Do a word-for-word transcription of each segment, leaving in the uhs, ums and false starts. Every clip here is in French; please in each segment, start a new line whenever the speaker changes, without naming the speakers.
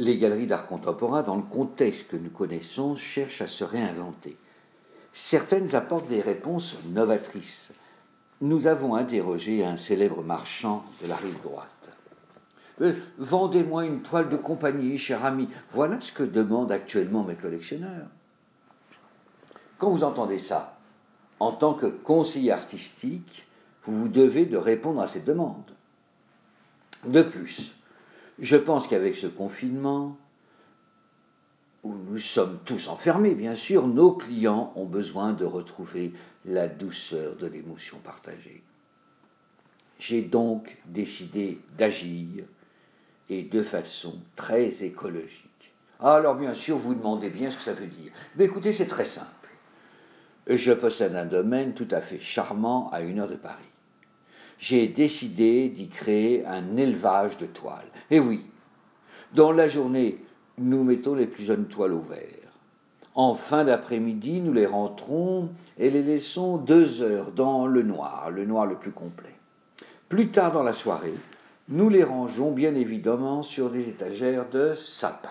Les galeries d'art contemporain, dans le contexte que nous connaissons, cherchent à se réinventer. Certaines apportent des réponses novatrices. Nous avons interrogé un célèbre marchand de la rive droite. Euh, « Vendez-moi une toile de compagnie, cher ami. Voilà ce que demandent actuellement mes collectionneurs. » Quand vous entendez ça, en tant que conseiller artistique, vous vous devez de répondre à cette demande. De plus, je pense qu'avec ce confinement, où nous sommes tous enfermés, bien sûr, nos clients ont besoin de retrouver la douceur de l'émotion partagée. J'ai donc décidé d'agir, et de façon très écologique. Alors bien sûr, vous demandez bien ce que ça veut dire. Mais écoutez, c'est très simple. Je possède un domaine tout à fait charmant à une heure de Paris. J'ai décidé d'y créer un élevage de toiles. Et oui, dans la journée, nous mettons les plus jeunes toiles au vert. En fin d'après-midi, nous les rentrons et les laissons deux heures dans le noir, le noir le plus complet. Plus tard dans la soirée, nous les rangeons bien évidemment sur des étagères de sapin.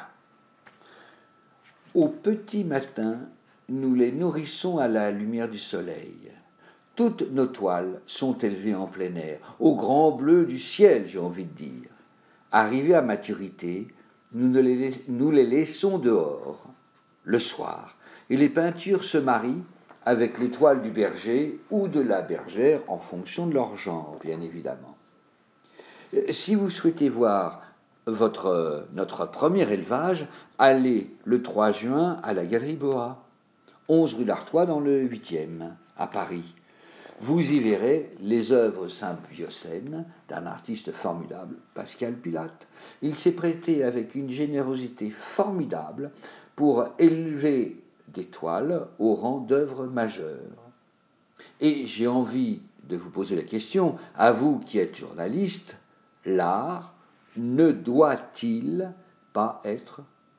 Au petit matin, nous les nourrissons à la lumière du soleil. Toutes nos toiles sont élevées en plein air, au grand bleu du ciel, j'ai envie de dire. Arrivées à maturité, nous, les, nous les laissons dehors, le soir, et les peintures se marient avec les toiles du berger ou de la bergère en fonction de leur genre, bien évidemment. Si vous souhaitez voir votre, notre premier élevage, allez le trois juin à la Galerie Boa, onze rue d'Artois dans le huitième, à Paris. Vous y verrez les œuvres symbiocènes d'un artiste formidable, Pascal Pilate. Il s'est prêté avec une générosité formidable pour élever des toiles au rang d'œuvres majeures. Et j'ai envie de vous poser la question, à vous qui êtes journaliste, l'art ne doit-il pas être majeur ?